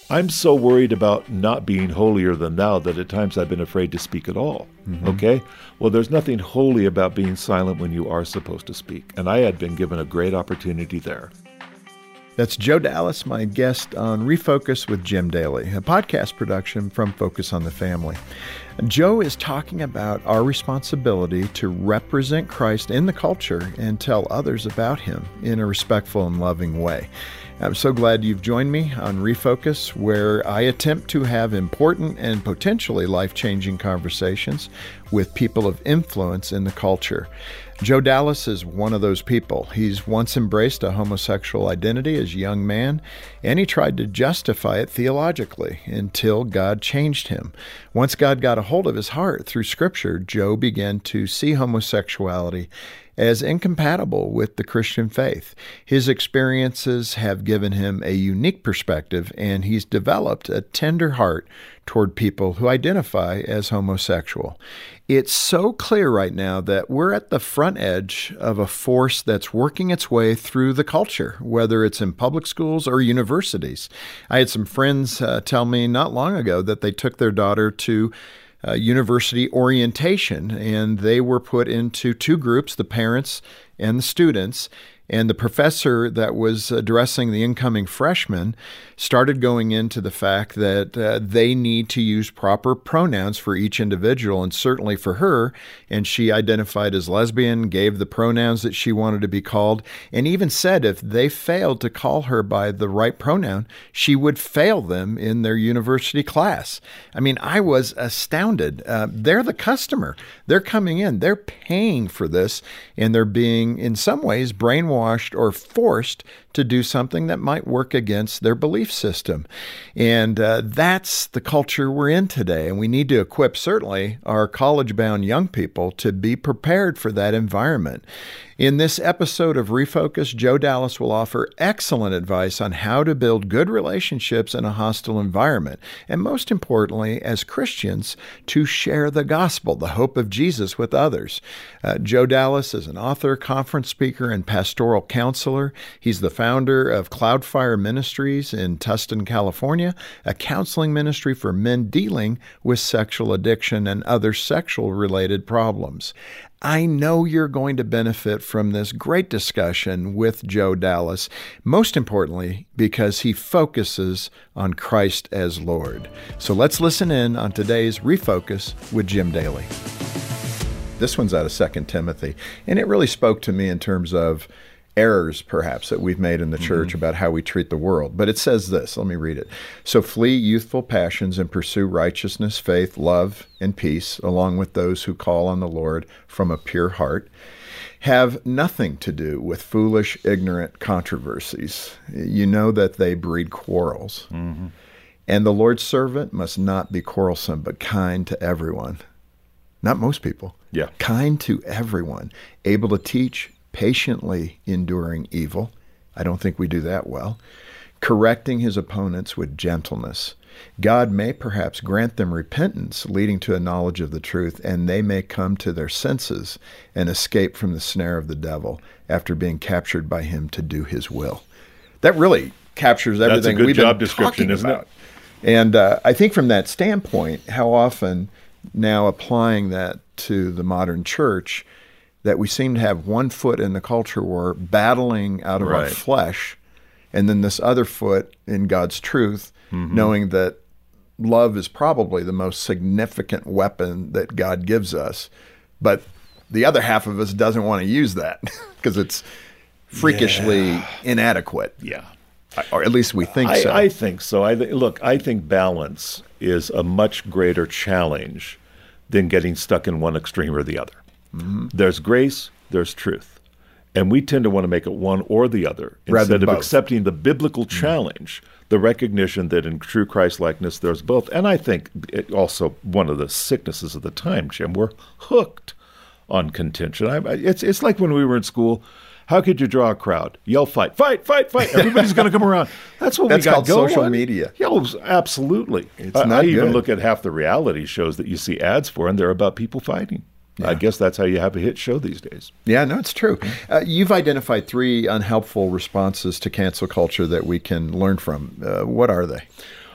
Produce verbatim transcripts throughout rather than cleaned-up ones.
I'm so worried about not being holier than thou that at times I've been afraid to speak at all. Mm-hmm. Okay? Well, there's nothing holy about being silent when you are supposed to speak. And I had been given a great opportunity there. That's Joe Dallas, my guest on Refocus with Jim Daly, a podcast production from Focus on the Family. Joe is talking about our responsibility to represent Christ in the culture and tell others about him in a respectful and loving way. I'm so glad you've joined me on Refocus, where I attempt to have important and potentially life-changing conversations with people of influence in the culture. Joe Dallas is one of those people. He's once embraced a homosexual identity as a young man, and he tried to justify it theologically until God changed him. Once God got a hold of his heart through Scripture, Joe began to see homosexuality as incompatible with the Christian faith. His experiences have given him a unique perspective, and he's developed a tender heart toward people who identify as homosexual. It's so clear right now that we're at the front edge of a force that's working its way through the culture, whether it's in public schools or universities. I had some friends uh, tell me not long ago that they took their daughter to Uh, university orientation, and they were put into two groups, the parents and the students. And the professor that was addressing the incoming freshmen started going into the fact that uh, they need to use proper pronouns for each individual, and certainly for her. And she identified as lesbian, gave the pronouns that she wanted to be called, and even said if they failed to call her by the right pronoun, she would fail them in their university class. I mean, I was astounded. Uh, they're the customer. They're coming in. They're paying for this, and they're being, in some ways, brainwashed or forced to do something that might work against their belief system. And uh, that's the culture we're in today. And we need to equip, certainly, our college-bound young people to be prepared for that environment. In this episode of Refocus, Joe Dallas will offer excellent advice on how to build good relationships in a hostile environment, and most importantly, as Christians, to share the gospel, the hope of Jesus, with others. Uh, Joe Dallas is an author, conference speaker, and pastoral counselor. He's the founder of Cloudfire Ministries in Tustin, California, a counseling ministry for men dealing with sexual addiction and other sexual-related problems. I know you're going to benefit from this great discussion with Joe Dallas, most importantly, because he focuses on Christ as Lord. So let's listen in on today's Refocus with Jim Daly. This one's out of Second Timothy, and it really spoke to me in terms of errors, perhaps, that we've made in the church mm-hmm. about how we treat the world. But it says this, let me read it. So flee youthful passions and pursue righteousness, faith, love, and peace, along with those who call on the Lord from a pure heart. Have nothing to do with foolish, ignorant controversies. You know that they breed quarrels. Mm-hmm. And the Lord's servant must not be quarrelsome, but kind to everyone. Not most people. Yeah. Kind to everyone, able to teach, patiently enduring evil. I don't think we do that well. Correcting his opponents with gentleness. God may perhaps grant them repentance, leading to a knowledge of the truth, and they may come to their senses and escape from the snare of the devil after being captured by him to do his will. That really captures everything That's a good we've job been description, talking isn't about. it? And uh, I think from that standpoint, how often now applying that to the modern church, that we seem to have one foot in the culture war battling out of right. our flesh, and then this other foot in God's truth, mm-hmm. knowing that love is probably the most significant weapon that God gives us. But the other half of us doesn't want to use that because it's freakishly yeah. inadequate. Yeah. Or at least we think I, so. I think so. I th- Look, I think balance is a much greater challenge than getting stuck in one extreme or the other. Mm-hmm. There's grace, there's truth. And we tend to want to make it one or the other instead of both. Accepting the biblical challenge, mm-hmm. the recognition that in true Christ-likeness there's both. And I think it also one of the sicknesses of the time, Jim, we're hooked on contention. I, it's it's like when we were in school. How could you draw a crowd? Yell, fight, fight, fight, fight. Everybody's going to come around. That's what That's we got called going. social media. Yeah, absolutely. It's I, not I even good. look at half the reality shows that you see ads for, and they're about people fighting. Yeah. I guess that's how you have a hit show these days. Yeah, no, it's true. Uh, you've identified three unhelpful responses to cancel culture that we can learn from. Uh, what are they?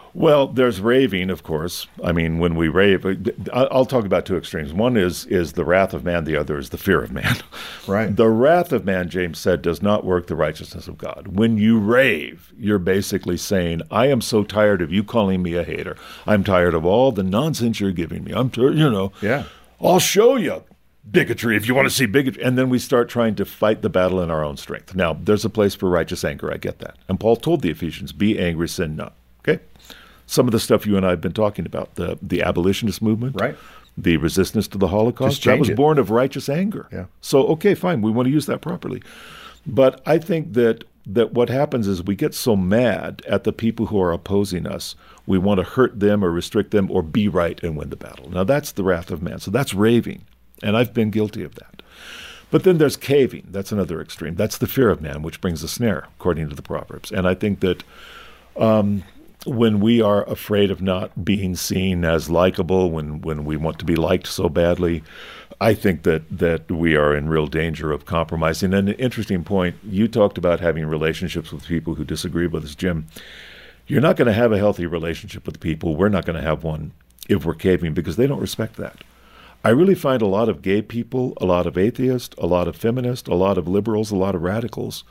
Well, there's raving, of course. I mean, when we rave, I'll talk about two extremes. One is is the wrath of man. The other is the fear of man. Right. The wrath of man, James said, does not work the righteousness of God. When you rave, you're basically saying, I am so tired of you calling me a hater. I'm tired of all the nonsense you're giving me. I'm, t- you know, Yeah. I'll show you bigotry if you want to see bigotry. And then we start trying to fight the battle in our own strength. Now, there's a place for righteous anger. I get that. And Paul told the Ephesians, be angry, sin not. Okay? Some of the stuff you and I have been talking about, the, the abolitionist movement, Right. the resistance to the Holocaust, Just that change was it. born of righteous anger. Yeah. So, okay, fine, we want to use that properly. But I think that that what happens is we get so mad at the people who are opposing us, we want to hurt them or restrict them or be right and win the battle. Now, that's the wrath of man. So that's raving, and I've been guilty of that. But then there's caving. That's another extreme. That's the fear of man, which brings a snare, according to the Proverbs. And I think that um, when we are afraid of not being seen as likable, when, when we want to be liked so badly, I think that, that we are in real danger of compromising. And an interesting point, you talked about having relationships with people who disagree with us, Jim. You're not going to have a healthy relationship with people. We're not going to have one if we're caving, because they don't respect that. I really find a lot of gay people, a lot of atheists, a lot of feminists, a lot of liberals, a lot of radicals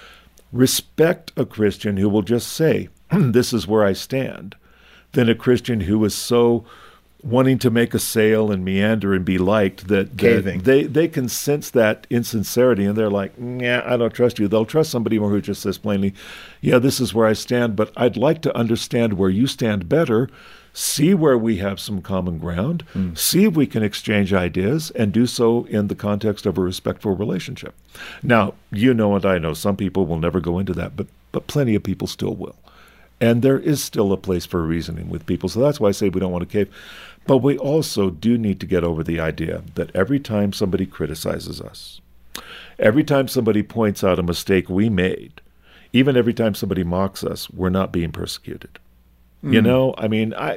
respect a Christian who will just say, this is where I stand, than a Christian who is so wanting to make a sale and meander and be liked that, Caving. that they, they can sense that insincerity, and they're like, yeah, I don't trust you. They'll trust somebody more who just says plainly, yeah, this is where I stand, but I'd like to understand where you stand better, see where we have some common ground, mm. see if we can exchange ideas, and do so in the context of a respectful relationship. Now, you know and I know some people will never go into that, but but plenty of people still will. And there is still a place for reasoning with people. So that's why I say we don't want to cave. But we also do need to get over the idea that every time somebody criticizes us, every time somebody points out a mistake we made, even every time somebody mocks us, we're not being persecuted. Mm. You know, I mean, I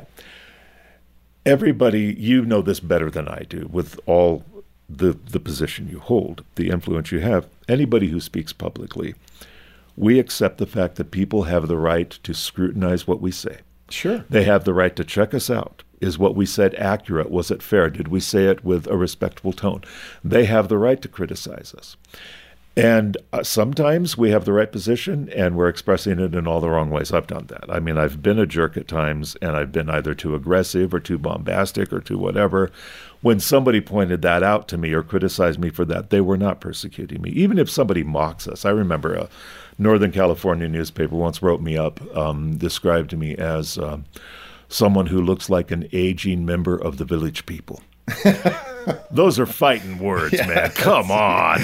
everybody, you know this better than I do, with all the the position you hold, the influence you have. Anybody who speaks publicly, we accept the fact that people have the right to scrutinize what we say. Sure. They have the right to check us out. Is what we said accurate? Was it fair? Did we say it with a respectful tone? They have the right to criticize us. And uh, sometimes we have the right position and we're expressing it in all the wrong ways. I've done that. I mean, I've been a jerk at times, and I've been either too aggressive or too bombastic or too whatever. When somebody pointed that out to me or criticized me for that, they were not persecuting me. Even if somebody mocks us. I remember a Northern California newspaper once wrote me up, um, described me as uh, someone who looks like an aging member of the Village People. Those are fighting words, yes. Man. Come on.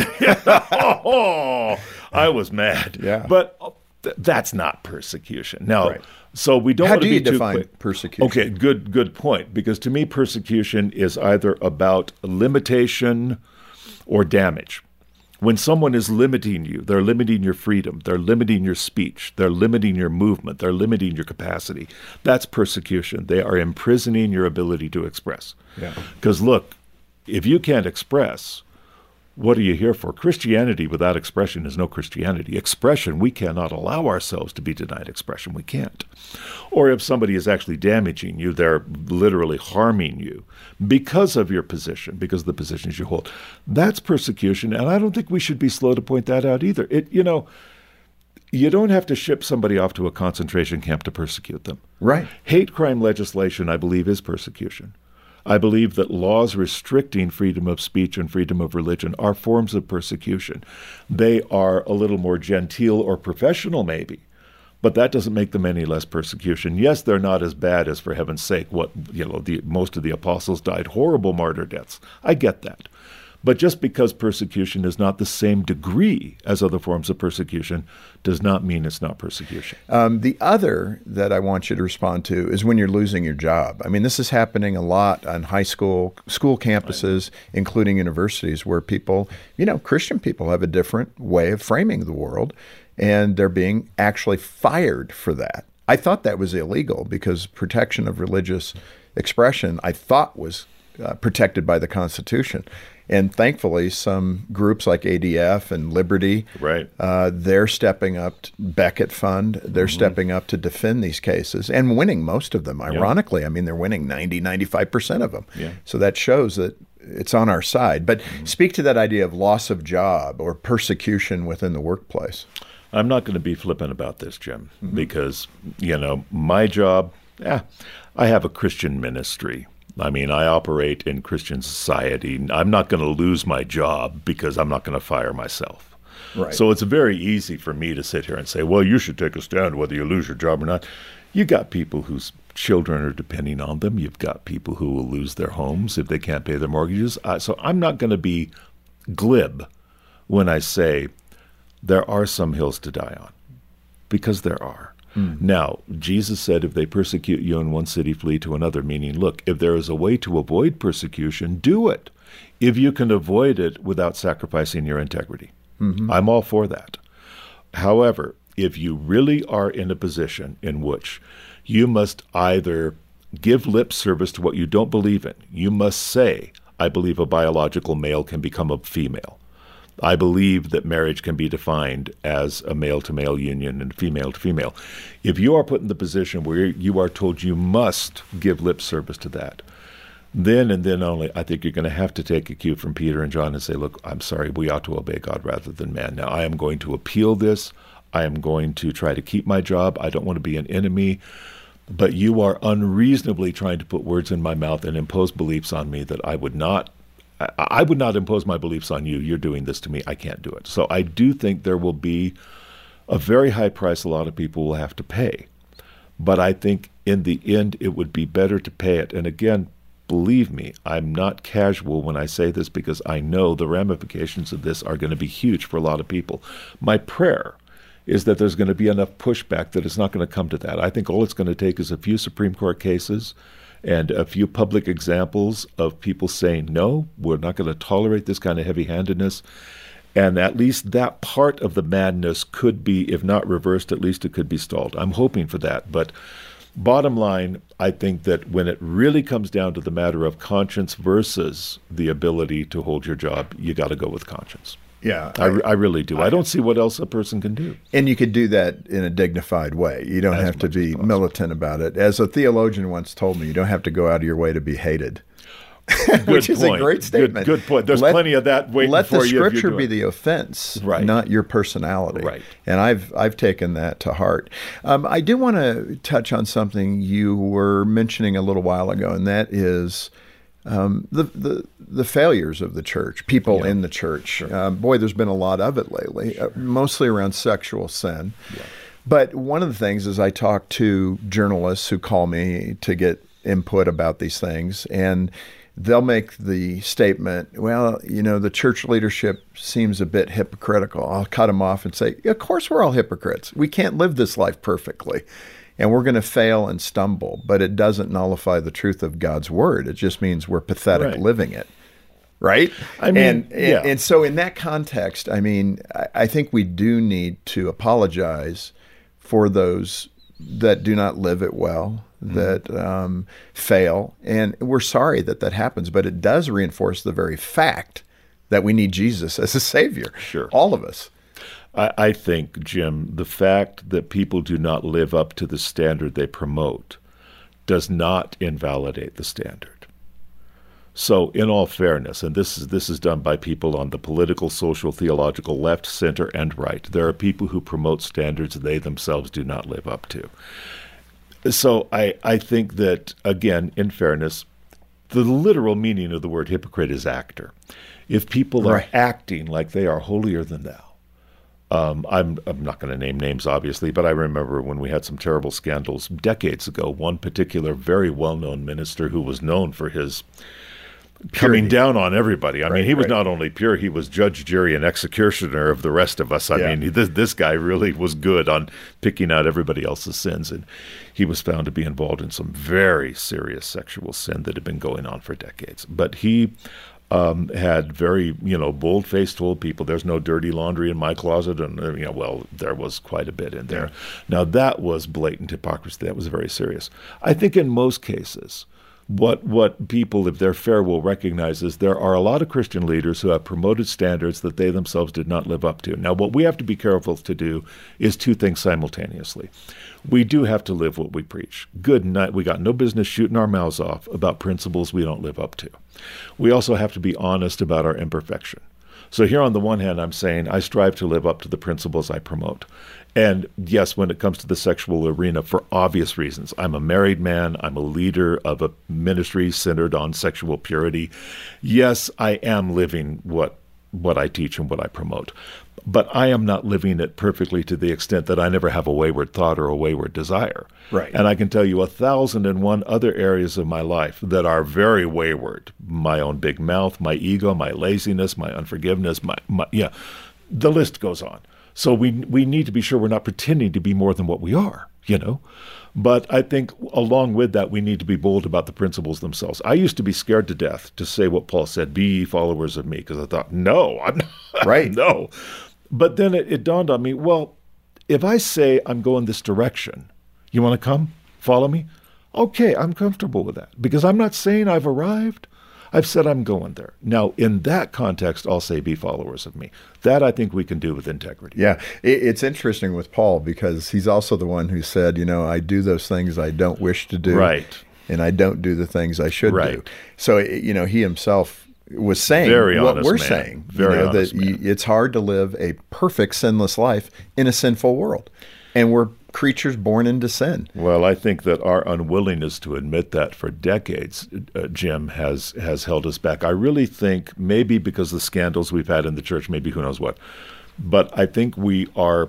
Oh, I was mad. Yeah. But th- that's not persecution. Now, right. So we don't How want to do you be too define quick. persecution? Okay, good, good point. Because to me, persecution is either about limitation or damage. When someone is limiting you, they're limiting your freedom, they're limiting your speech, they're limiting your movement, they're limiting your capacity. That's persecution. They are imprisoning your ability to express. Yeah. Because look, if you can't express, what are you here for? Christianity without expression is no Christianity. Expression, we cannot allow ourselves to be denied expression. We can't. Or if somebody is actually damaging you, they're literally harming you because of your position, because of the positions you hold. That's persecution, and I don't think we should be slow to point that out either. It, you know, you don't have to ship somebody off to a concentration camp to persecute them. Right. Hate crime legislation, I believe, is persecution. I believe that laws restricting freedom of speech and freedom of religion are forms of persecution. They are a little more genteel or professional, maybe, but that doesn't make them any less persecution. Yes, they're not as bad as, for heaven's sake, what you know, the, most of the apostles died horrible martyr deaths. I get that. But just because persecution is not the same degree as other forms of persecution does not mean it's not persecution. Um, the other that I want you to respond to is when you're losing your job. I mean, this is happening a lot on high school, school campuses, right, including universities, where people, you know, Christian people have a different way of framing the world, and they're being actually fired for that. I thought that was illegal because protection of religious expression, I thought, was uh, protected by the Constitution. And thankfully, some groups like A D F and Liberty, right. uh, they're stepping up. Beckett Fund, they're mm-hmm. stepping up to defend these cases and winning most of them. Ironically, yeah. I mean, they're winning ninety, ninety-five percent of them. Yeah. So that shows that it's on our side. But mm-hmm. speak to that idea of loss of job or persecution within the workplace. I'm not going to be flippant about this, Jim, mm-hmm. because, you know, my job, yeah, I have a Christian ministry. I mean, I operate in Christian society. I'm not going to lose my job because I'm not going to fire myself. Right. So it's very easy for me to sit here and say, well, you should take a stand whether you lose your job or not. You got people whose children are depending on them. You've got people who will lose their homes if they can't pay their mortgages. Uh, so I'm not going to be glib when I say there are some hills to die on, because there are. Mm. Now, Jesus said, if they persecute you in one city, flee to another, meaning, look, if there is a way to avoid persecution, do it, if you can avoid it without sacrificing your integrity. Mm-hmm. I'm all for that. However, if you really are in a position in which you must either give lip service to what you don't believe in, you must say, I believe a biological male can become a female. I believe that marriage can be defined as a male-to-male union and female-to-female. If you are put in the position where you are told you must give lip service to that, then and then only, I think you're going to have to take a cue from Peter and John and say, look, I'm sorry, we ought to obey God rather than man. Now, I am going to appeal this. I am going to try to keep my job. I don't want to be an enemy. But you are unreasonably trying to put words in my mouth and impose beliefs on me that I would not I would not impose my beliefs on you. You're doing this to me. I can't do it. So I do think there will be a very high price a lot of people will have to pay. But I think in the end, it would be better to pay it. And again, believe me, I'm not casual when I say this, because I know the ramifications of this are going to be huge for a lot of people. My prayer is that there's going to be enough pushback that it's not going to come to that. I think all it's going to take is a few Supreme Court cases and a few public examples of people saying, no, we're not going to tolerate this kind of heavy-handedness. And at least that part of the madness could be, if not reversed, at least it could be stalled. I'm hoping for that. But bottom line, I think that when it really comes down to the matter of conscience versus the ability to hold your job, you got to go with conscience. Yeah, I, I really do. I, I don't see what else a person can do. And you could do that in a dignified way. You don't As have to be militant about it. As a theologian once told me, you don't have to go out of your way to be hated. Which is point. a great statement. Good, good point. There's let, plenty of that waiting let for the you. Let the scripture be the offense, right. not your personality. Right. And I've I've taken that to heart. Um, I do want to touch on something you were mentioning a little while ago, and that is um, the the the failures of the church, people yeah. in the church. Sure. Um, boy, there's been a lot of it lately, uh, mostly around sexual sin. Yeah. But one of the things is I talk to journalists who call me to get input about these things, and they'll make the statement, well, you know, the church leadership seems a bit hypocritical. I'll cut them off and say, of course we're all hypocrites. We can't live this life perfectly, and we're going to fail and stumble, but it doesn't nullify the truth of God's word. It just means we're pathetic right. living it. Right? I mean, and, yeah. and, and so in that context, I mean, I, I think we do need to apologize for those that do not live it well, that um, fail. And we're sorry that that happens, but it does reinforce the very fact that we need Jesus as a Savior. Sure. All of us. I, I think, Jim, the fact that people do not live up to the standard they promote does not invalidate the standard. So in all fairness, and this is this is done by people on the political, social, theological left, center, and right, there are people who promote standards they themselves do not live up to. So I, I think that, again, in fairness, the literal meaning of the word hypocrite is actor. If people are right. acting like they are holier than thou, um, I'm, I'm not going to name names, obviously, but I remember when we had some terrible scandals decades ago, one particular very well-known minister who was known for his coming down on everybody. I right, mean, he was right. not only pure, he was judge, jury, and executioner of the rest of us. I yeah. mean, this, this guy really was good on picking out everybody else's sins. And he was found to be involved in some very serious sexual sin that had been going on for decades. But he um, had very, you know, bold-faced told people, there's no dirty laundry in my closet. And, uh, you know, well, there was quite a bit in there. Yeah. Now, that was blatant hypocrisy. That was very serious. I think in most cases, What what people, if they're fair, will recognize is there are a lot of Christian leaders who have promoted standards that they themselves did not live up to. Now, what we have to be careful to do is two things simultaneously. We do have to live what we preach. Good night. We got no business shooting our mouths off about principles we don't live up to. We also have to be honest about our imperfection. So here on the one hand, I'm saying I strive to live up to the principles I promote. And yes, when it comes to the sexual arena, for obvious reasons, I'm a married man. I'm a leader of a ministry centered on sexual purity. Yes, I am living what what I teach and what I promote. But I am not living it perfectly to the extent that I never have a wayward thought or a wayward desire. Right. And I can tell you a thousand and one other areas of my life that are very wayward. My own big mouth, my ego, my laziness, my unforgiveness, my, my yeah, the list goes on. So we we need to be sure we're not pretending to be more than what we are, you know. But I think along with that, we need to be bold about the principles themselves. I used to be scared to death to say what Paul said, be ye followers of me, because I thought, no, I'm not. Right. No. But then it, it dawned on me, well, if I say I'm going this direction, you want to come follow me? Okay, I'm comfortable with that because I'm not saying I've arrived. I've said I'm going there. Now, in that context, I'll say be followers of me. That I think we can do with integrity. Yeah, it, it's interesting with Paul because he's also the one who said, you know, I do those things I don't wish to do. Right. And I don't do the things I should right. do. So, you know, he himself was saying Very what honest we're man. saying. Very you know, honest that man. you, it's hard to live a perfect sinless life in a sinful world. And we're creatures born into sin. Well, I think that our unwillingness to admit that for decades, uh, Jim, has has held us back. I really think maybe because of the scandals we've had in the church, maybe who knows what. But I think we are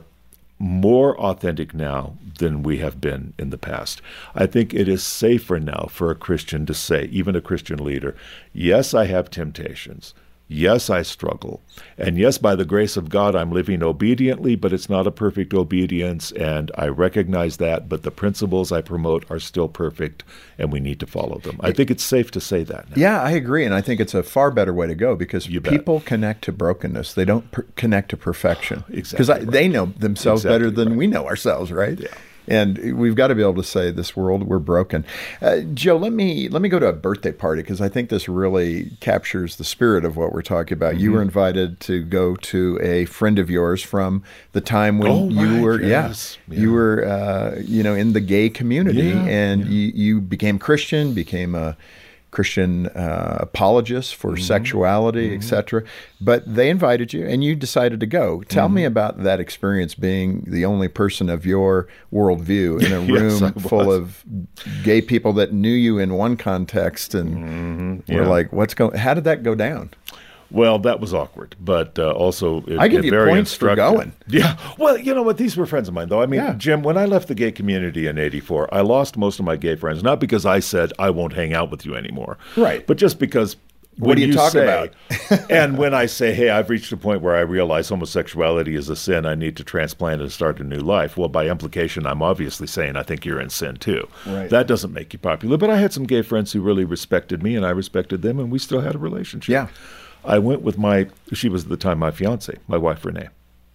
more authentic now than we have been in the past. I think it is safer now for a Christian to say, even a Christian leader, yes, I have temptations. Yes, I struggle. And yes, by the grace of God, I'm living obediently, but it's not a perfect obedience, and I recognize that, but the principles I promote are still perfect, and we need to follow them. I think it's safe to say that now. Yeah, I agree, and I think it's a far better way to go because You bet. people connect to brokenness. They don't per- connect to perfection. Exactly Because right. they know themselves Exactly better than right. we know ourselves, right? Yeah. And we've got to be able to say, this world, we're broken. Uh, Joe, let me let me go to a birthday party because I think this really captures the spirit of what we're talking about. Mm-hmm. You were invited to go to a friend of yours from the time when Oh, you right, were, yes. yeah, Yeah. you were, uh, you know, in the gay community, Yeah, and yeah. You, you became Christian, became a Christian uh, apologist for Mm-hmm. sexuality, Mm-hmm. et cetera. But they invited you, and you decided to go. Tell Mm-hmm. me about that experience, being the only person of your worldview in a Yes, room I full was. of gay people that knew you in one context, and Mm-hmm. were Yeah. like, "What's going? How did that go down?" Well, that was awkward, but uh, also it, I give it you very points for instructive. going. Yeah. Well, you know what? These were friends of mine, though. I mean, Yeah. Jim, when I left the gay community in eighty-four, I lost most of my gay friends, not because I said I won't hang out with you anymore, Right. But just because. What when do you talk say, about? And when I say, hey, I've reached a point where I realize homosexuality is a sin, I need to transplant and start a new life. Well, by implication, I'm obviously saying I think you're in sin too. Right. That doesn't make you popular. But I had some gay friends who really respected me, and I respected them, and we still had a relationship. Yeah. I went with my, she was at the time my fiance, my wife, Renee.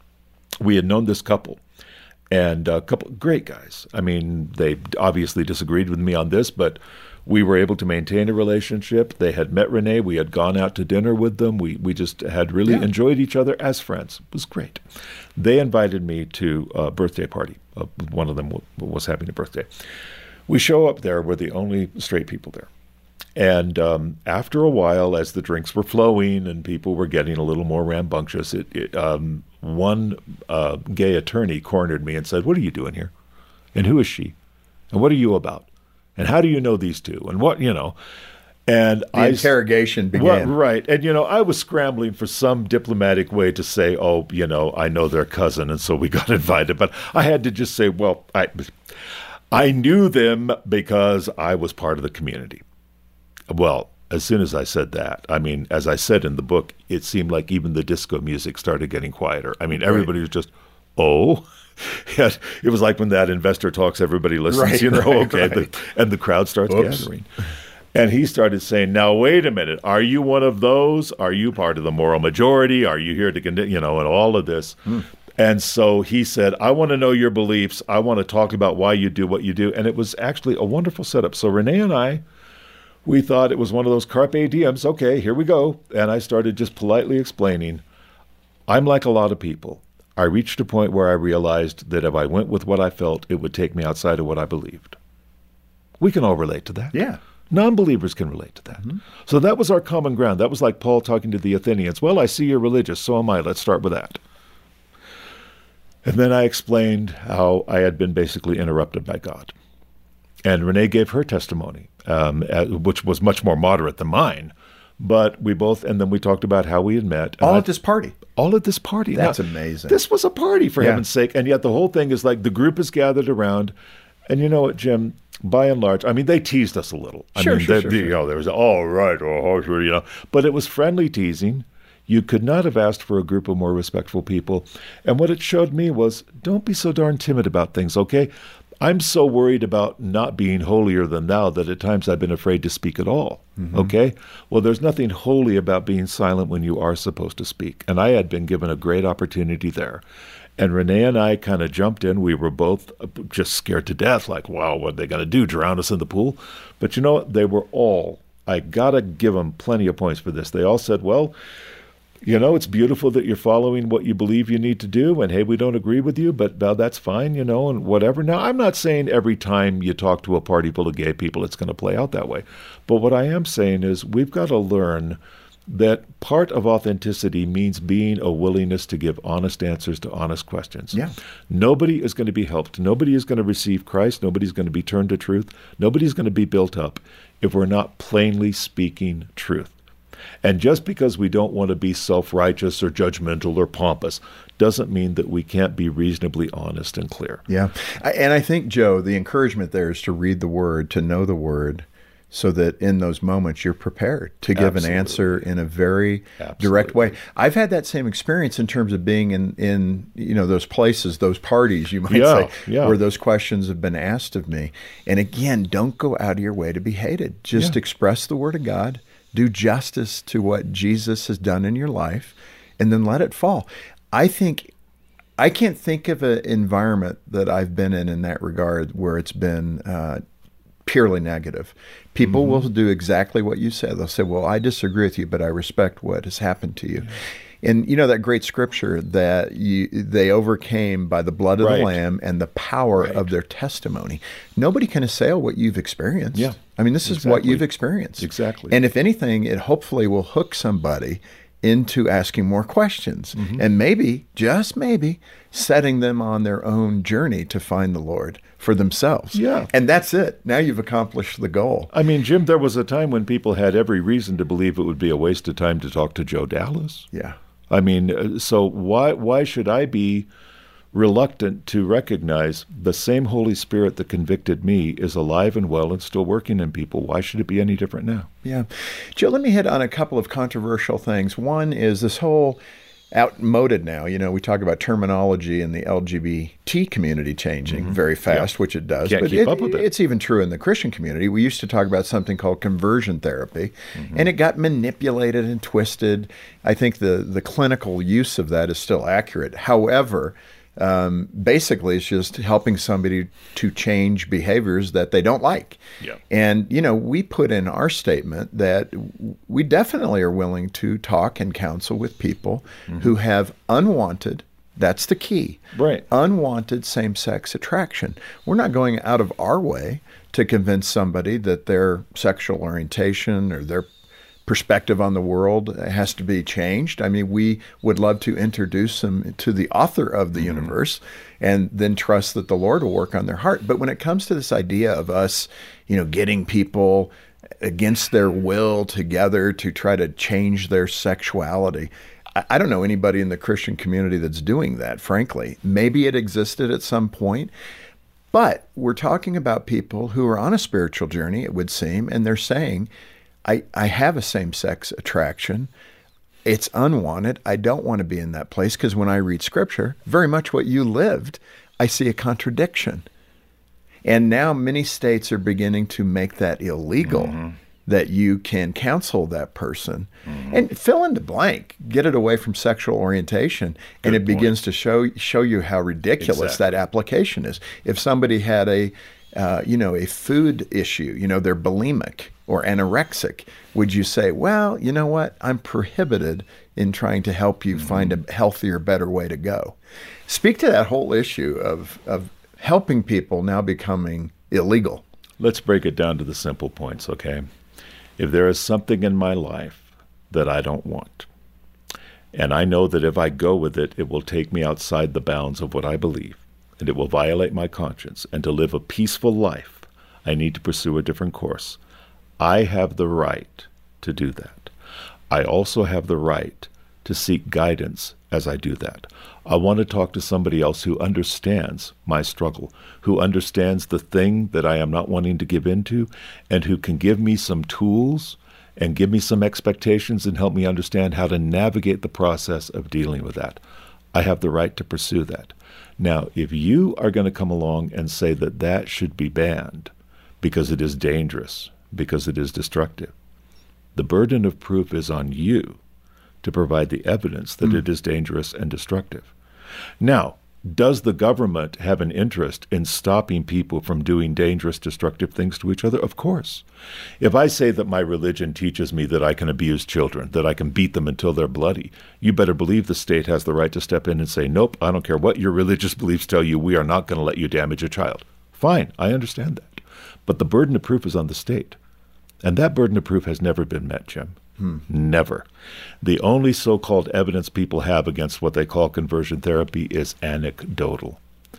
We had known this couple, and a couple great guys. I mean, they obviously disagreed with me on this, but we were able to maintain a relationship. They had met Renee. We had gone out to dinner with them. We we just had really Yeah. enjoyed each other as friends. It was great. They invited me to a birthday party. Uh, one of them w- was having a birthday. We show up there. We're the only straight people there. And um, after a while, as the drinks were flowing and people were getting a little more rambunctious, it, it, um, one uh, gay attorney cornered me and said, "What are you doing here? And who is she? And what are you about? And how do you know these two? And what, you know?" And The I interrogation well, began. right. And, you know, I was scrambling for some diplomatic way to say, oh, you know, I know their cousin, and so we got invited. But I had to just say, well, I, I knew them because I was part of the community. Well, as soon as I said that, I mean, as I said in the book, it seemed like even the disco music started getting quieter. I mean, everybody was just, oh. It was like when that investor talks, everybody listens, Right, you know, right, okay, right. The, and the crowd starts Oops. gathering. And he started saying, now, wait a minute, are you one of those? Are you part of the moral majority? Are you here to condemn, you know, and all of this? Hmm. And so he said, I want to know your beliefs. I want to talk about why you do what you do. And it was actually a wonderful setup. So Renee and I we thought it was one of those carpe diems. Okay, here we go. And I started just politely explaining, I'm like a lot of people. I reached a point where I realized that if I went with what I felt, it would take me outside of what I believed. We can all relate to that. Yeah. Non-believers can relate to that. Mm-hmm. So that was our common ground. That was like Paul talking to the Athenians. Well, I see you're religious, so am I. Let's start with that. And then I explained how I had been basically interrupted by God. And Renee gave her testimony, um, which was much more moderate than mine. But we both, and then we talked about how we had met. All I, at this party. All at this party. That's now, amazing. This was a party, for yeah. heaven's sake. And yet the whole thing is like the group is gathered around. And you know what, Jim? By and large, I mean, they teased us a little. I sure, mean, sure, they, sure, they, sure. You know, there was, all right, oh, sure, you know. But it was friendly teasing. You could not have asked for a group of more respectful people. And what it showed me was, don't be so darn timid about things, okay? I'm so worried about not being holier than thou that at times I've been afraid to speak at all, mm-hmm. okay? Well, there's nothing holy about being silent when you are supposed to speak. And I had been given a great opportunity there. And Renee and I kind of jumped in. We were both just scared to death, like, wow, what are they going to do, drown us in the pool? But you know what? They were all, I got to give them plenty of points for this. They all said, well, you know, it's beautiful that you're following what you believe you need to do. And, hey, we don't agree with you, but well, that's fine, you know, and whatever. Now, I'm not saying every time you talk to a party full of gay people, it's going to play out that way. But what I am saying is we've got to learn that part of authenticity means being a willingness to give honest answers to honest questions. Yeah. Nobody is going to be helped. Nobody is going to receive Christ. Nobody's going to be turned to truth. Nobody's going to be built up if we're not plainly speaking truth. And just because we don't want to be self-righteous or judgmental or pompous doesn't mean that we can't be reasonably honest and clear. Yeah. And I think, Joe, the encouragement there is to read the Word, to know the Word, so that in those moments you're prepared to give Absolutely. An answer in a very Absolutely. Direct way. I've had that same experience in terms of being in, in you know, those places, those parties, you might yeah, say, yeah. where those questions have been asked of me. And again, don't go out of your way to be hated. Just yeah. express the Word of God, do justice to what Jesus has done in your life, and then let it fall. I think I can't think of an environment that I've been in in that regard where it's been uh, purely negative. People mm-hmm. will do exactly what you said. They'll say, well, I disagree with you, but I respect what has happened to you. Yeah. And you know that great scripture that you, they overcame by the blood of right. the Lamb and the power right. of their testimony. Nobody can assail what you've experienced. Yeah, I mean, this exactly. is what you've experienced. Exactly. And if anything, it hopefully will hook somebody into asking more questions mm-hmm. and maybe, just maybe, setting them on their own journey to find the Lord for themselves. Yeah. And that's it. Now you've accomplished the goal. I mean, Jim, there was a time when people had every reason to believe it would be a waste of time to talk to Joe Dallas. Yeah. I mean, so why why should I be reluctant to recognize the same Holy Spirit that convicted me is alive and well and still working in people? Why should it be any different now? Yeah. Joe, let me hit on a couple of controversial things. One is this whole outmoded now. You know, we talk about terminology in the L G B T community changing mm-hmm. very fast, yeah. which it does. Can't but keep it, up with it. It's even true in the Christian community. We used to talk about something called conversion therapy, mm-hmm. and it got manipulated and twisted. I think the, the clinical use of that is still accurate. However, Um, basically, it's just helping somebody to change behaviors that they don't like. Yeah. And, you know, we put in our statement that we definitely are willing to talk and counsel with people mm-hmm. who have unwanted, that's the key, right? unwanted same-sex attraction. We're not going out of our way to convince somebody that their sexual orientation or their perspective on the world has to be changed. I mean, we would love to introduce them to the author of the mm-hmm. universe and then trust that the Lord will work on their heart. But when it comes to this idea of us, you know, getting people against their will together to try to change their sexuality, I, I don't know anybody in the Christian community that's doing that, frankly. Maybe it existed at some point. But we're talking about people who are on a spiritual journey, it would seem, and they're saying, I, I have a same-sex attraction. It's unwanted. I don't want to be in that place because when I read Scripture, very much what you lived, I see a contradiction. And now many states are beginning to make that illegal, mm-hmm. that you can counsel that person. Mm-hmm. And fill in the blank, get it away from sexual orientation, Good and it point. begins to show show you how ridiculous exactly. that application is. If somebody had a, uh, you know, a food issue, you know, they're bulimic, or anorexic, would you say, well, you know what? I'm prohibited in trying to help you mm-hmm. find a healthier, better way to go? Speak to that whole issue of, of helping people now becoming illegal. Let's break it down to the simple points, okay? If there is something in my life that I don't want, and I know that if I go with it, it will take me outside the bounds of what I believe, and it will violate my conscience, and to live a peaceful life, I need to pursue a different course. I have the right to do that. I also have the right to seek guidance as I do that. I want to talk to somebody else who understands my struggle, who understands the thing that I am not wanting to give into, and who can give me some tools and give me some expectations and help me understand how to navigate the process of dealing with that. I have the right to pursue that. Now, if you are going to come along and say that that should be banned because it is dangerous, because it is destructive, the burden of proof is on you to provide the evidence that mm. it is dangerous and destructive. Now, does the government have an interest in stopping people from doing dangerous, destructive things to each other? Of course. If I say that my religion teaches me that I can abuse children, that I can beat them until they're bloody, you better believe the state has the right to step in and say, nope, I don't care what your religious beliefs tell you, we are not going to let you damage a child. Fine, I understand that. But the burden of proof is on the state. And that burden of proof has never been met, Jim. Hmm. Never. The only so-called evidence people have against what they call conversion therapy is anecdotal.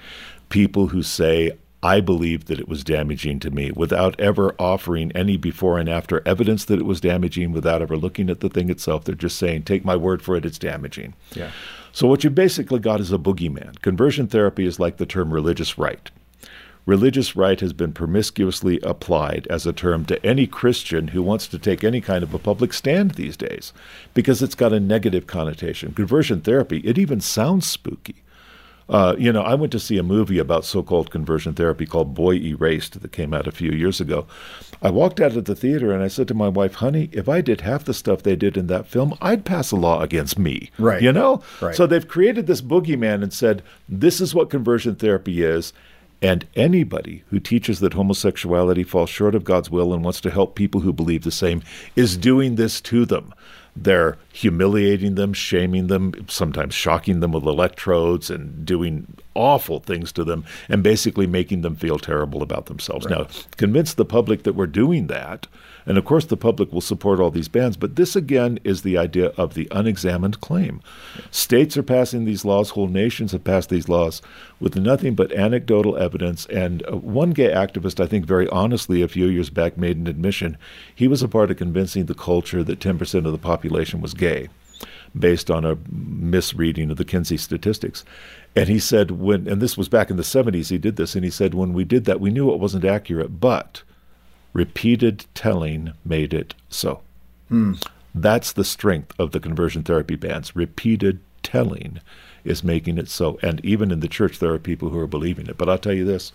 People who say, I believe that it was damaging to me, without ever offering any before and after evidence that it was damaging, without ever looking at the thing itself. They're just saying, take my word for it, it's damaging. Yeah. So what you basically got is a boogeyman. Conversion therapy is like the term religious right. Religious right has been promiscuously applied as a term to any Christian who wants to take any kind of a public stand these days because it's got a negative connotation. Conversion therapy, it even sounds spooky. Uh, you know, I went to see a movie about so-called conversion therapy called Boy Erased that came out a few years ago. I walked out of the theater and I said to my wife, honey, if I did half the stuff they did in that film, I'd pass a law against me. Right. You know? Right. So they've created this boogeyman and said, this is what conversion therapy is. And anybody who teaches that homosexuality falls short of God's will and wants to help people who believe the same is doing this to them. They're humiliating them, shaming them, sometimes shocking them with electrodes and doing awful things to them and basically making them feel terrible about themselves. Right. Now, convince the public that we're doing that, and of course the public will support all these bans, but this again is the idea of the unexamined claim. States are passing these laws, whole nations have passed these laws with nothing but anecdotal evidence, and uh, one gay activist, I think very honestly, a few years back made an admission. He was a part of convincing the culture that ten percent of the population was gay, based on a misreading of the Kinsey statistics. And he said, when, and this was back in the seventies, he did this, and he said, when we did that, we knew it wasn't accurate, but repeated telling made it so. Hmm. That's the strength of the conversion therapy bans. Repeated telling is making it so. And even in the church, there are people who are believing it. But I'll tell you this.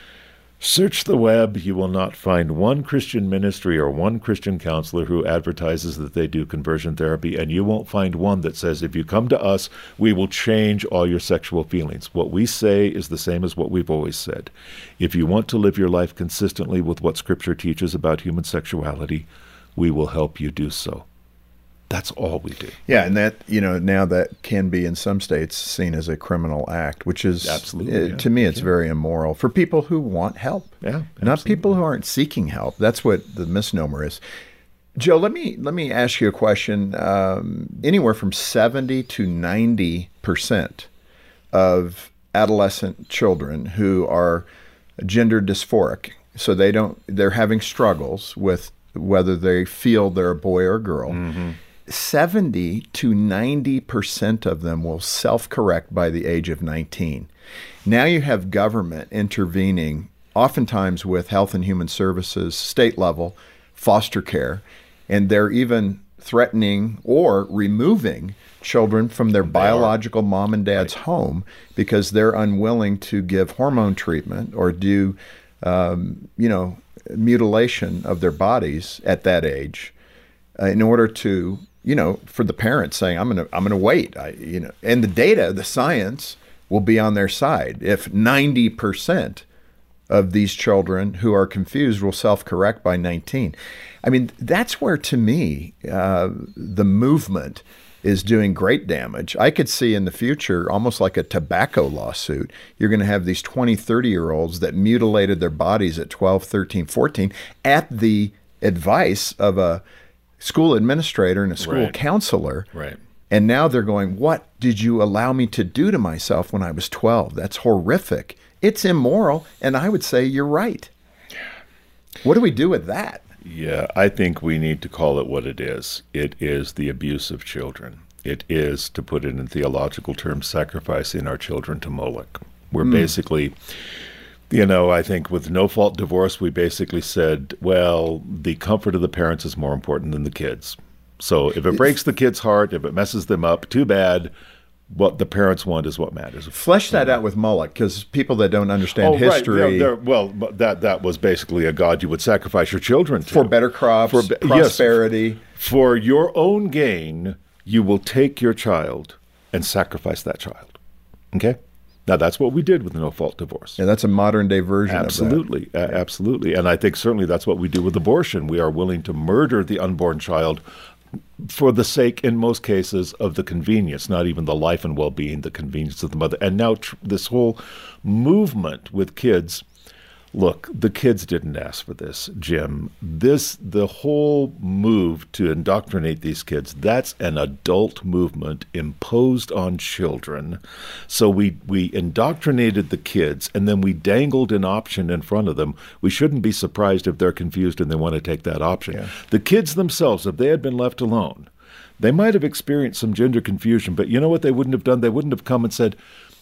Search the web, you will not find one Christian ministry or one Christian counselor who advertises that they do conversion therapy, and you won't find one that says, if you come to us, we will change all your sexual feelings. What we say is the same as what we've always said. If you want to live your life consistently with what Scripture teaches about human sexuality, we will help you do so. That's all we do. Yeah, and that, you know, now that can be in some states seen as a criminal act, which is, absolutely, uh, yeah. to me, it's yeah. very immoral for people who want help. Yeah, not absolutely. people who aren't seeking help. That's what the misnomer is. Joe, let me let me ask you a question. Um, anywhere from seventy to ninety percent of adolescent children who are gender dysphoric, so they don't, they're having struggles with whether they feel they're a boy or a girl. Mm-hmm. seventy to ninety percent of them will self-correct by the age of nineteen. Now you have government intervening, oftentimes with Health and Human Services, state level, foster care, and they're even threatening or removing children from their biological mom and dad's right. home because they're unwilling to give hormone treatment or do, um, you know, mutilation of their bodies at that age uh, in order to, you know, for the parents saying, I'm going to, I'm going to wait, I, you know, and the data, the science will be on their side. If ninety percent of these children who are confused will self-correct by nineteen. I mean, that's where, to me, uh, the movement is doing great damage. I could see in the future, almost like a tobacco lawsuit, you're going to have these twenty, thirty-year-olds that mutilated their bodies at twelve, thirteen, fourteen at the advice of a school administrator and a school Right. counselor. Right. And now they're going, what did you allow me to do to myself when I was twelve? That's horrific. It's immoral. And I would say you're right. What do we do with that? Yeah, I think we need to call it what it is. It is the abuse of children. It is, to put it in theological terms, sacrificing our children to Moloch. We're mm. basically, you know, I think with no-fault divorce, we basically said, well, the comfort of the parents is more important than the kids. So if it breaks the kid's heart, if it messes them up, too bad. What the parents want is what matters. Flesh that out with Moloch, because people that don't understand oh, history. Right. Yeah, well, that that was basically a god you would sacrifice your children to. For better crops, for be- prosperity. Yes, for your own gain, you will take your child and sacrifice that child. Okay? Now, that's what we did with the no-fault divorce. Yeah, that's a modern-day version absolutely, of that. Uh, absolutely. And I think certainly that's what we do with abortion. We are willing to murder the unborn child for the sake, in most cases, of the convenience, not even the life and well-being, the convenience of the mother. And now tr- this whole movement with kids, look, the kids didn't ask for this, Jim. This, the whole move to indoctrinate these kids, that's an adult movement imposed on children. So we, we indoctrinated the kids, and then we dangled an option in front of them. We shouldn't be surprised if they're confused and they want to take that option. Yeah. The kids themselves, if they had been left alone, they might have experienced some gender confusion, but you know what they wouldn't have done? They wouldn't have come and said,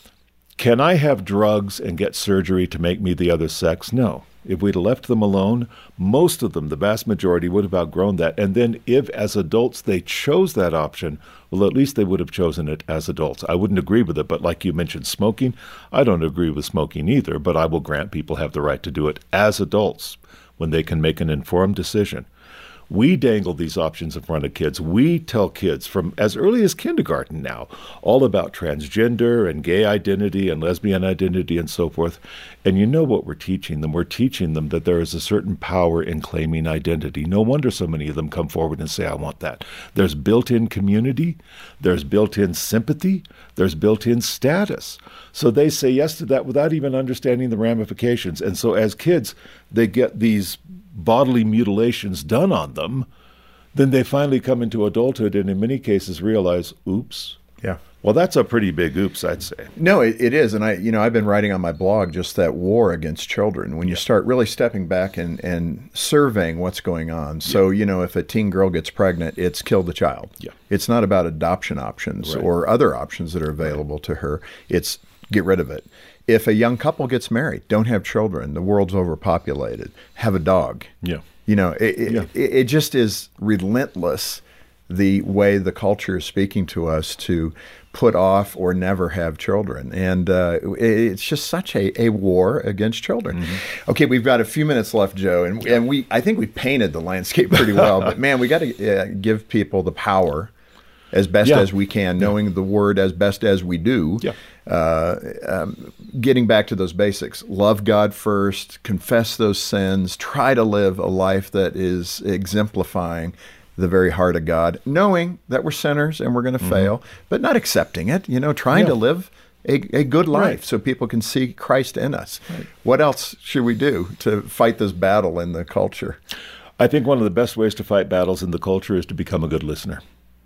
can I have drugs and get surgery to make me the other sex? No. If we'd have left them alone, most of them, the vast majority, would have outgrown that. And then if, as adults, they chose that option, well, at least they would have chosen it as adults. I wouldn't agree with it, but like you mentioned smoking, I don't agree with smoking either, but I will grant people have the right to do it as adults when they can make an informed decision. We dangle these options in front of kids. We tell kids from as early as kindergarten now all about transgender and gay identity and lesbian identity and so forth. And you know what we're teaching them? We're teaching them that there is a certain power in claiming identity. No wonder so many of them come forward and say, I want that. There's built-in community. There's built-in sympathy. There's built-in status. So they say yes to that without even understanding the ramifications. And so as kids, they get these bodily mutilations done on them, then they finally come into adulthood and in many cases realize, oops. Yeah. Well, that's a pretty big oops, I'd say. No, it, it is. And I, you know, I've been writing on my blog just that war against children. When you start really stepping back and, and surveying what's going on. So, yeah. you know, if a teen girl gets pregnant, it's kill the child. Yeah. It's not about adoption options right. or other options that are available right. to her. It's get rid of it. If a young couple gets married, don't have children, the world's overpopulated, have a dog. Yeah. You know, it, yeah. it, it just is relentless the way the culture is speaking to us to put off or never have children. And uh, it's just such a, a war against children. Mm-hmm. Okay, we've got a few minutes left, Joe, and, and we I think we painted the landscape pretty well. But, man, we got to uh, give people the power as best yeah. as we can, knowing yeah. the word as best as we do. Yeah. Uh, um, getting back to those basics, love God first, confess those sins, try to live a life that is exemplifying the very heart of God, knowing that we're sinners and we're going to mm-hmm. fail, but not accepting it, you know, trying yeah. to live a, a good life right. so people can see Christ in us. Right. What else should we do to fight this battle in the culture? I think one of the best ways to fight battles in the culture is to become a good listener.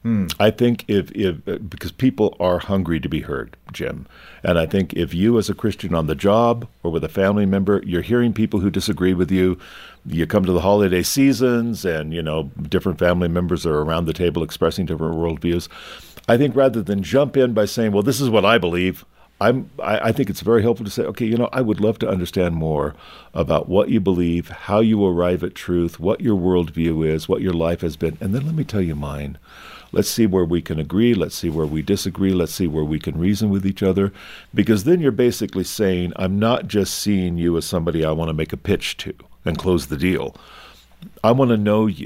I think if, if because people are hungry to be heard, Jim, and I think if you as a Christian on the job or with a family member, you're hearing people who disagree with you, you come to the holiday seasons and, you know, different family members are around the table expressing different worldviews. I think rather than jump in by saying, well, this is what I believe, I'm, I, I think it's very helpful to say, okay, you know, I would love to understand more about what you believe, how you arrive at truth, what your worldview is, what your life has been, and then let me tell you mine. Let's see where we can agree. Let's see where we disagree. Let's see where we can reason with each other. Because then you're basically saying, I'm not just seeing you as somebody I want to make a pitch to and close the deal. I want to know you.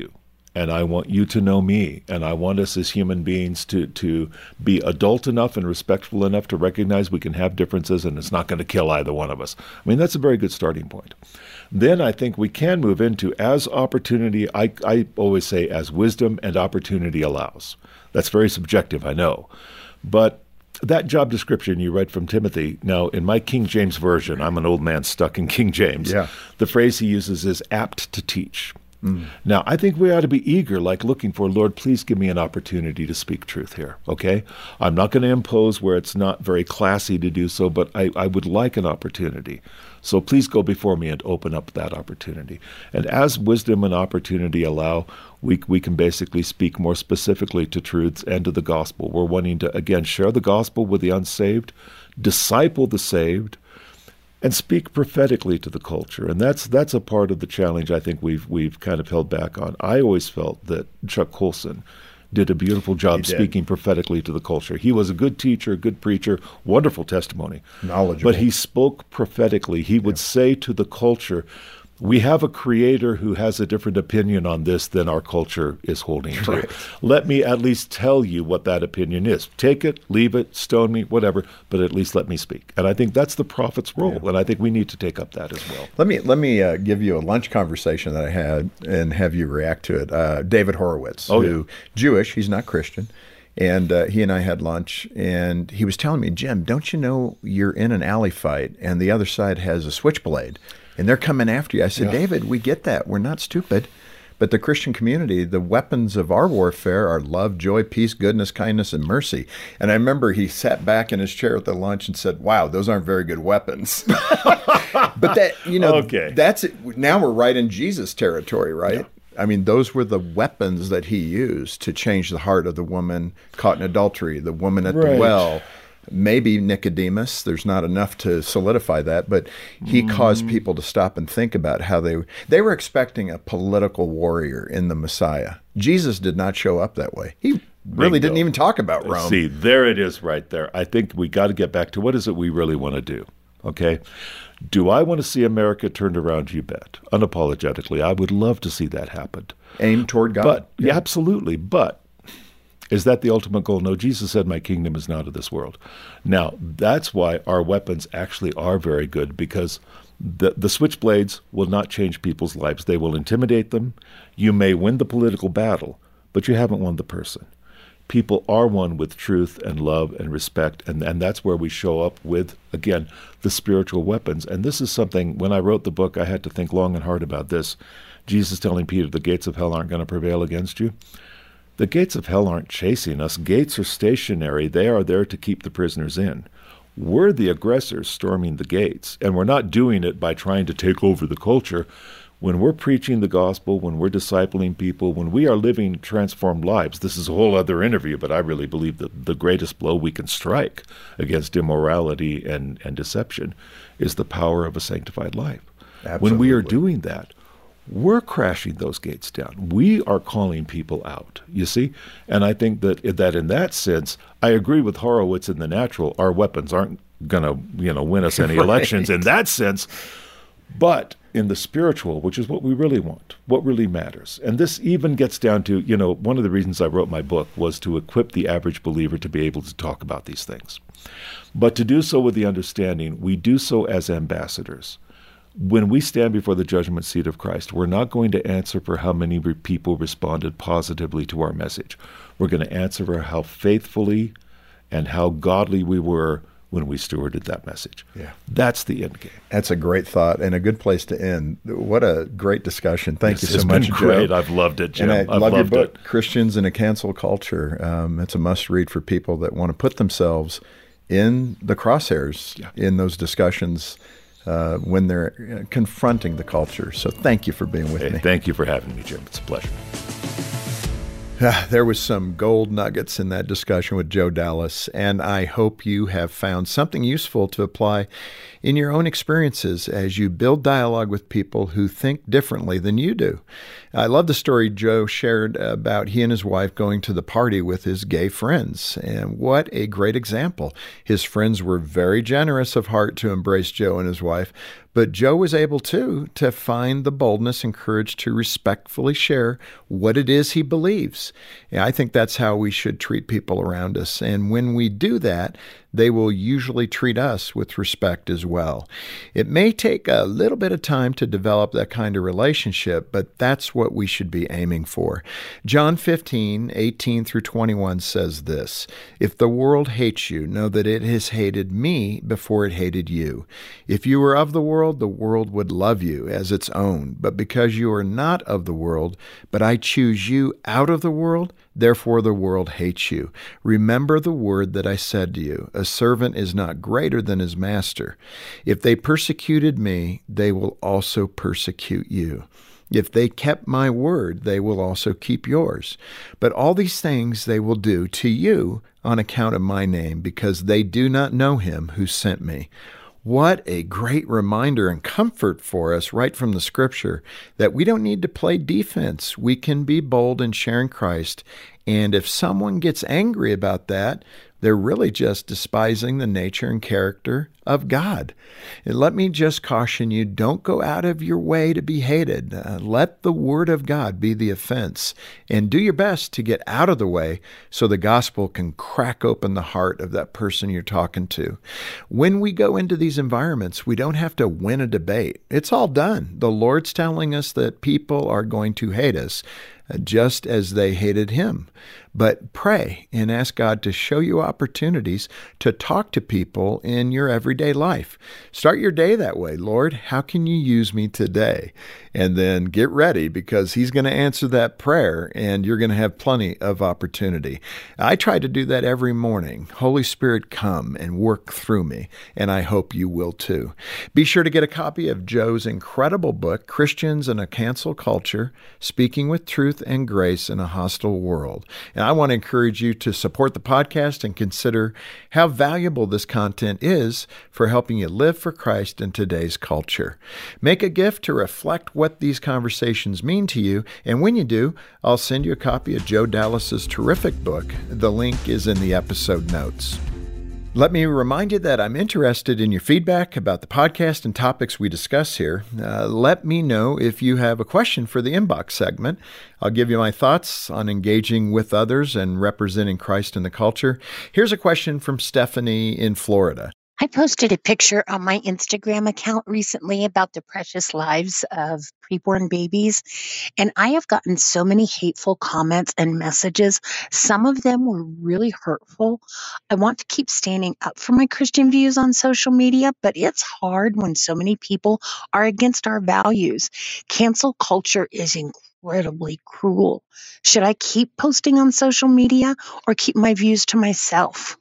and I want you to know me, and I want us as human beings to, to be adult enough and respectful enough to recognize we can have differences and it's not going to kill either one of us. I mean, that's a very good starting point. Then I think we can move into, as opportunity, I, I always say as wisdom and opportunity allows. That's very subjective, I know. But that job description you read from Timothy, now in my King James Version, I'm an old man stuck in King James, yeah. the phrase he uses is apt to teach. Mm. Now, I think we ought to be eager, like looking for, Lord, please give me an opportunity to speak truth here, okay? I'm not going to impose where it's not very classy to do so, but I, I would like an opportunity. So please go before me and open up that opportunity. And as wisdom and opportunity allow, we we can basically speak more specifically to truths and to the gospel. We're wanting to, again, share the gospel with the unsaved, disciple the saved, and speak prophetically to the culture. And that's that's a part of the challenge I think we've we've kind of held back on. I always felt that Chuck Colson did a beautiful job speaking prophetically to the culture. He was a good teacher, a good preacher, wonderful testimony. Knowledgeable. But he spoke prophetically. He would yeah. say to the culture, we have a creator who has a different opinion on this than our culture is holding to. Right. Let me at least tell you what that opinion is. Take it, leave it, stone me, whatever, but at least let me speak. And I think that's the prophet's role, yeah. and I think we need to take up that as well. Let me let me uh, give you a lunch conversation that I had and have you react to it. Uh, David Horowitz, oh, who yeah. Jewish, he's not Christian. And uh, he and I had lunch, and he was telling me, Jim, don't you know you're in an alley fight, and the other side has a switchblade, and they're coming after you. I said, yeah. David, we get that. We're not stupid. But the Christian community, the weapons of our warfare are love, joy, peace, goodness, kindness, and mercy. And I remember he sat back in his chair at the lunch and said, wow, those aren't very good weapons. But that, you know, okay. that's it. Now we're right in Jesus territory, right? Yeah. I mean, those were the weapons that he used to change the heart of the woman caught in adultery, the woman at right. the well, maybe Nicodemus. There's not enough to solidify that, but he mm. caused people to stop and think about how they they were expecting a political warrior in the Messiah. Jesus did not show up that way. He really Bingo. didn't even talk about Rome. See, there it is right there. I think we got to get back to what is it we really want to do, okay? Do I want to see America turned around? You bet. Unapologetically, I would love to see that happen. Aim toward God. But yeah. yeah, absolutely. But is that the ultimate goal? No, Jesus said, my kingdom is not of this world. Now, that's why our weapons actually are very good, because the, the switchblades will not change people's lives. They will intimidate them. You may win the political battle, but you haven't won the person. People are one with truth and love and respect, and, and that's where we show up with, again, the spiritual weapons. And this is something, when I wrote the book, I had to think long and hard about this. Jesus telling Peter, the gates of hell aren't going to prevail against you. The gates of hell aren't chasing us. Gates are stationary. They are there to keep the prisoners in. We're the aggressors storming the gates, and we're not doing it by trying to take over the culture. When we're preaching the gospel, when we're discipling people, when we are living transformed lives, this is a whole other interview, but I really believe that the greatest blow we can strike against immorality and, and deception is the power of a sanctified life. Absolutely. When we are doing that, we're crashing those gates down. We are calling people out, you see? And I think that that in that sense, I agree with Horowitz in the natural. Our weapons aren't going to, you know, win us any right. elections in that sense. But in the spiritual, which is what we really want, what really matters. And this even gets down to, you know, one of the reasons I wrote my book was to equip the average believer to be able to talk about these things. But to do so with the understanding, we do so as ambassadors. When we stand before the judgment seat of Christ, we're not going to answer for how many people responded positively to our message. We're going to answer for how faithfully and how godly we were when we stewarded that message. Yeah. That's the end game. That's a great thought and a good place to end. What a great discussion. Thank This you so has much, been great. Joe. I've loved it, Jim. And I I've love your loved book, it. Christians in a Cancel Culture. Um, it's a must-read for people that want to put themselves in the crosshairs Yeah. in those discussions uh, when they're confronting the culture. So thank you for being with Hey, me. thank you for having me, Jim. It's a pleasure. Ah, there was some gold nuggets in that discussion with Joe Dallas, and I hope you have found something useful to apply in your own experiences as you build dialogue with people who think differently than you do. I love the story Joe shared about he and his wife going to the party with his gay friends, and what a great example. His friends were very generous of heart to embrace Joe and his wife, But Joe was able, too, to find the boldness and courage to respectfully share what it is he believes. And I think that's how we should treat people around us. And when we do that, they will usually treat us with respect as well. It may take a little bit of time to develop that kind of relationship, but that's what we should be aiming for. John fifteen, eighteen through twenty-one says this, "If the world hates you, know that it has hated me before it hated you. If you were of the world, the world would love you as its own. But because you are not of the world, but I choose you out of the world, therefore the world hates you. Remember the word that I said to you, a servant is not greater than his master. If they persecuted me, they will also persecute you. If they kept my word, they will also keep yours. But all these things they will do to you on account of my name, because they do not know him who sent me." What a great reminder and comfort for us right from the Scripture that we don't need to play defense. We can be bold in sharing Christ. And if someone gets angry about that, they're really just despising the nature and character of God. And let me just caution you, don't go out of your way to be hated. Uh, let the Word of God be the offense, and do your best to get out of the way so the gospel can crack open the heart of that person you're talking to. When we go into these environments, we don't have to win a debate. It's all done. The Lord's telling us that people are going to hate us, just as they hated him. But pray and ask God to show you opportunities to talk to people in your everyday life. Start your day that way. Lord, how can you use me today? And then get ready, because he's going to answer that prayer and you're going to have plenty of opportunity. I try to do that every morning. Holy Spirit, come and work through me, and I hope you will too. Be sure to get a copy of Joe's incredible book, Christians in a Cancel Culture, Speaking with Truth and Grace in a Hostile World. And I want to encourage you to support the podcast and consider how valuable this content is for helping you live for Christ in today's culture. Make a gift to reflect what these conversations mean to you, and when you do, I'll send you a copy of Joe Dallas's terrific book. The link is in the episode notes. Let me remind you that I'm interested in your feedback about the podcast and topics we discuss here. Uh, let me know if you have a question for the inbox segment. I'll give you my thoughts on engaging with others and representing Christ in the culture. Here's a question from Stephanie in Florida. I posted a picture on my Instagram account recently about the precious lives of preborn babies, and I have gotten so many hateful comments and messages. Some of them were really hurtful. I want to keep standing up for my Christian views on social media, but it's hard when so many people are against our values. Cancel culture is incredibly cruel. Should I keep posting on social media or keep my views to myself?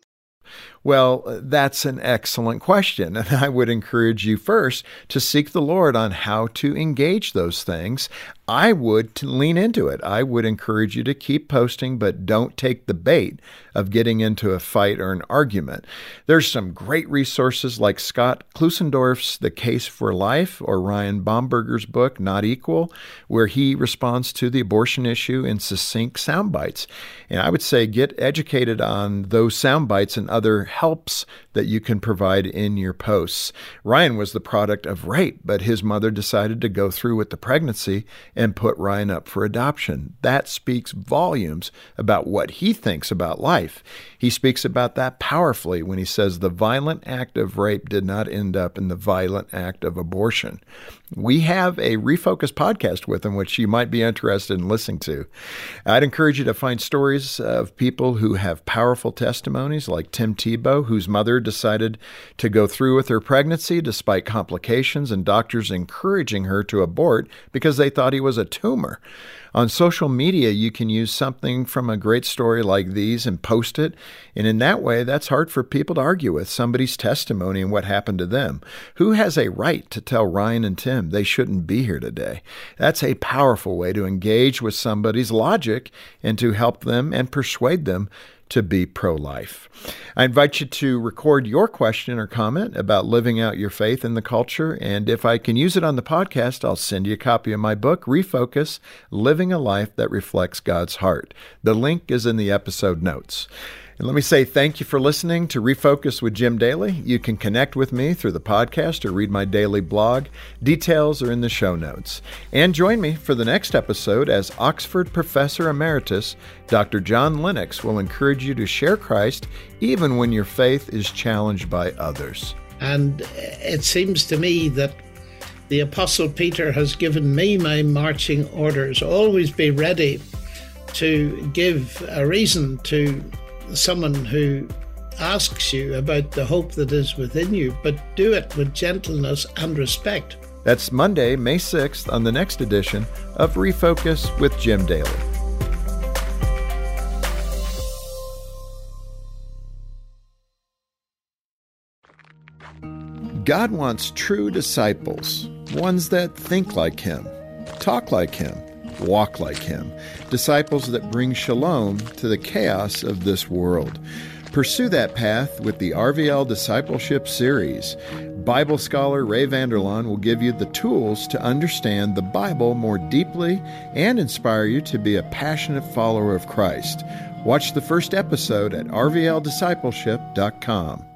Well, that's an excellent question, and I would encourage you first to seek the Lord on how to engage those things. I would to lean into it. I would encourage you to keep posting, but don't take the bait of getting into a fight or an argument. There's some great resources like Scott Klusendorf's The Case for Life or Ryan Bomberger's book, Not Equal, where he responds to the abortion issue in succinct sound bites. And I would say get educated on those sound bites and other helps that you can provide in your posts. Ryan was the product of rape, but his mother decided to go through with the pregnancy and put Ryan up for adoption. That speaks volumes about what he thinks about life. He speaks about that powerfully when he says the violent act of rape did not end up in the violent act of abortion. We have a Refocus podcast with him, which you might be interested in listening to. I'd encourage you to find stories of people who have powerful testimonies, like Tim Tebow, whose mother decided to go through with her pregnancy despite complications and doctors encouraging her to abort because they thought he was a tumor. On social media, you can use something from a great story like these and post it. And in that way, that's hard for people to argue with, somebody's testimony and what happened to them. Who has a right to tell Ryan and Tim they shouldn't be here today? That's a powerful way to engage with somebody's logic and to help them and persuade them to be pro-life. I invite you to record your question or comment about living out your faith in the culture, and if I can use it on the podcast, I'll send you a copy of my book, Refocus, Living a Life That Reflects God's Heart. The link is in the episode notes. And let me say thank you for listening to Refocus with Jim Daly. You can connect with me through the podcast or read my daily blog. Details are in the show notes. And join me for the next episode as Oxford Professor Emeritus, Doctor John Lennox, will encourage you to share Christ even when your faith is challenged by others. And it seems to me that the Apostle Peter has given me my marching orders. Always be ready to give a reason to someone who asks you about the hope that is within you, but do it with gentleness and respect. That's Monday, May sixth, on the next edition of Refocus with Jim Daly. God wants true disciples, ones that think like Him, talk like Him, walk like Him, disciples that bring shalom to the chaos of this world. Pursue that path with the R V L Discipleship Series. Bible scholar Ray Vander Laan will give you the tools to understand the Bible more deeply and inspire you to be a passionate follower of Christ. Watch the first episode at r v l discipleship dot com.